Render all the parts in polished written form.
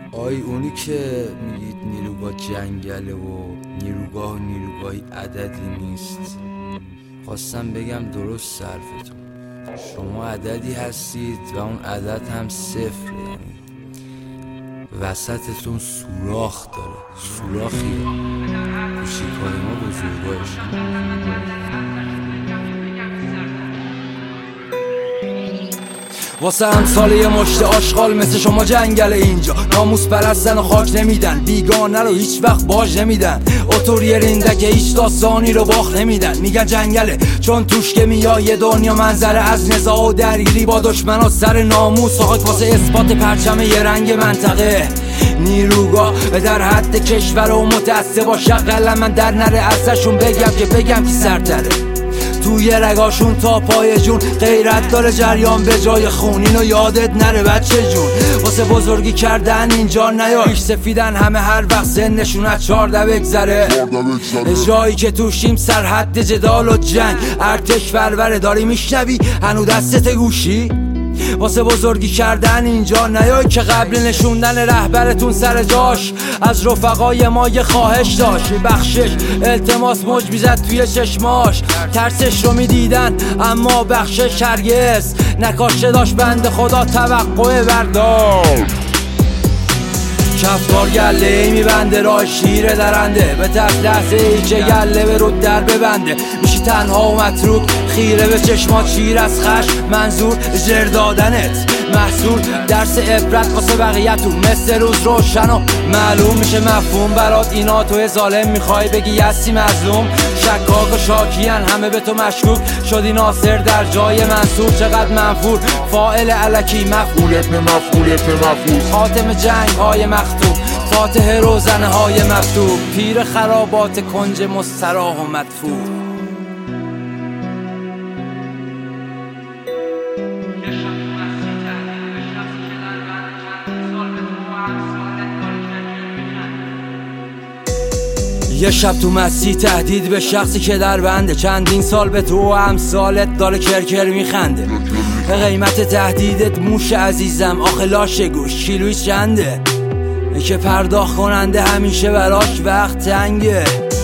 آی اونی که میگید نیروگاه جنگله و نیروگاهی عددی نیست، خواستم بگم درست حرفتون. شما عددی هستید و اون عدد هم صفره، یعنی وسطتون سوراخ داره. سوراخیه کوچیکای ما بزرگایشون. واسه امثال یه مشت آشغال مثل شما جنگل اینجا، ناموس پرستن و خاک نمیدن، بیگانه رو هیچ وقت باج نمیدن، اتوری رینده که هیچ داستانی رو باخت نمیدن. میگن جنگله چون توش که میای یه دنیا منظره از نزاع و درگیری با دشمنا سر ناموس و خاک واسه اثبات پرچم یه رنگ منطقه. نیروگاه در حد کشور و متعصب باشه قلم من در نره ازشون بگم که سرتره توی رگاشون تا پای جون. غیرت داره جریان به جای خون، اینو یادت نره بچه جون. واسه بزرگی کردن اینجا نیای، سفیدن همه هر وقت سنشون از 14 بگذره. جایی که توشیم سرحد جدال و جنگ، ارتش فروره داری میشنوی هنو دستت گوشی. واسه بزرگی کردن اینجا نیای که قبل نشوندن رهبرتون سر جاش از رفقای ما یه خواهش داشت، بخشش التماس موج میزد توی چشماش، ترسش رو میدیدن اما بخشش هرگز نکاشه داشت. بنده خدا توقع بردار کفتار گله ای میبنده راه شیر درنده، به تف لحظه ای که گله به رود در ببنده میشی تنها و متروک خیره به چشمات شیر از خشم، منظور زر دادنت محصول درس عبرت واسه بقیه‌تون مثل روز روشن و معلوم میشه مفهوم برات. اینا تو ظالم میخوای بگی هستی مظلوم، شکاک و شاکیان همه به تو مشکوک شدی ناصر در جای منصور. چقدر منفور فاعل الکی مفعول ابن مفعول خاتم جنگ های مختوم، فاتح روزنه های مفتوح، پیر خرابات کنج مستراح و مدفوع. یه شب تو مسیح تهدید به شخصی که در بنده، چندین سال به تو و امثالت داره کرکر میخنده. قیمت تهدیدت موش عزیزم آخه لاش گوش کیلوی چنده که پرداخت کننده همیشه براش وقت تنگه.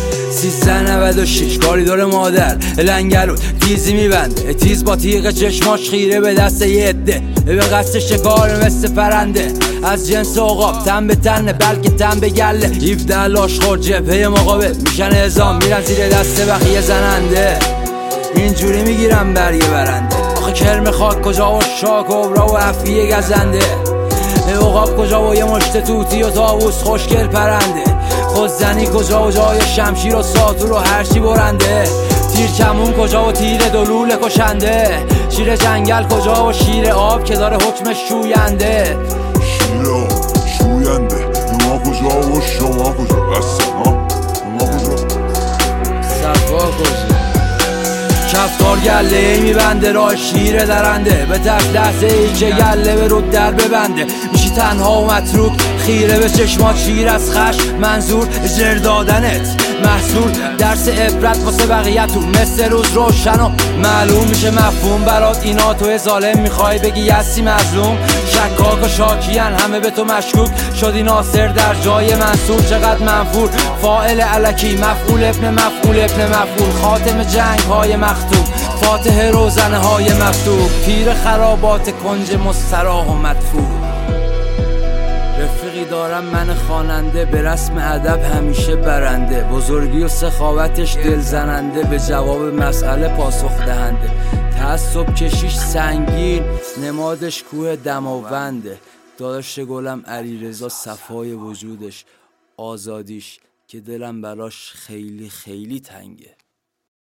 1396 کاریدور مادر لنگرود تیزی میبنده، تیز با تیغ چشماش خیره به دست یه عده به قصد شکار مثل پرنده از جنس عقاب، تن به تنه بلکه تن به گله. 17 لاشخور جبهه مقابل میشن اعزام، میرن زیر دست بقیه زننده، اینجوری میگیرن برگه برنده. آخه کرم خاک کجا و شاک و ابرا و افیه گزنده، عقاب کجا و یه مشت توتی و طاووس خوشگل پرنده، خودزنی کجا و جای شمشیر و ساتور و هرچی برنده، تیر کمون کجا و تیر دلول کشنده، شیر جنگل کجا و شیر آب که داره حکمش شوینده. شیر آب شوینده، ما کجا و شما کجا؟ بسته ما کجا؟ صفا کجا؟ کفتار گله ای میبنده راه شیر درنده، به تف لحظه ای که گله به رود در ببنده میشی تنها و متروک خیره به چشمات شیر از خشم، منظور زر دادنت محصول درس عبرت واسه بقیه‌تون مثل روز روشن و معلوم میشه مفهوم برات. اینا تو ظالم میخوای بگی هستی مظلوم، شکاک و شاکیان همه به تو مشکوک شدی ناصر در جای منصور. چقدر منفور فاعل الکی مفعول ابن مفعول خاتم جنگ های مختوم، فاتح روزنه های مفتوح، پیر خرابات کنج مستراح و مدفوع. رفیقی دارم من خواننده، به رسم ادب همیشه برنده، بزرگی و سخاوتش دل زننده، به جواب مسئله پاسخ دهنده، تعصب کشیش سنگین نمادش کوه دماونده، داداش گلم علیرضا صفای وجودش آزادیش که دلم براش خیلی خیلی تنگه.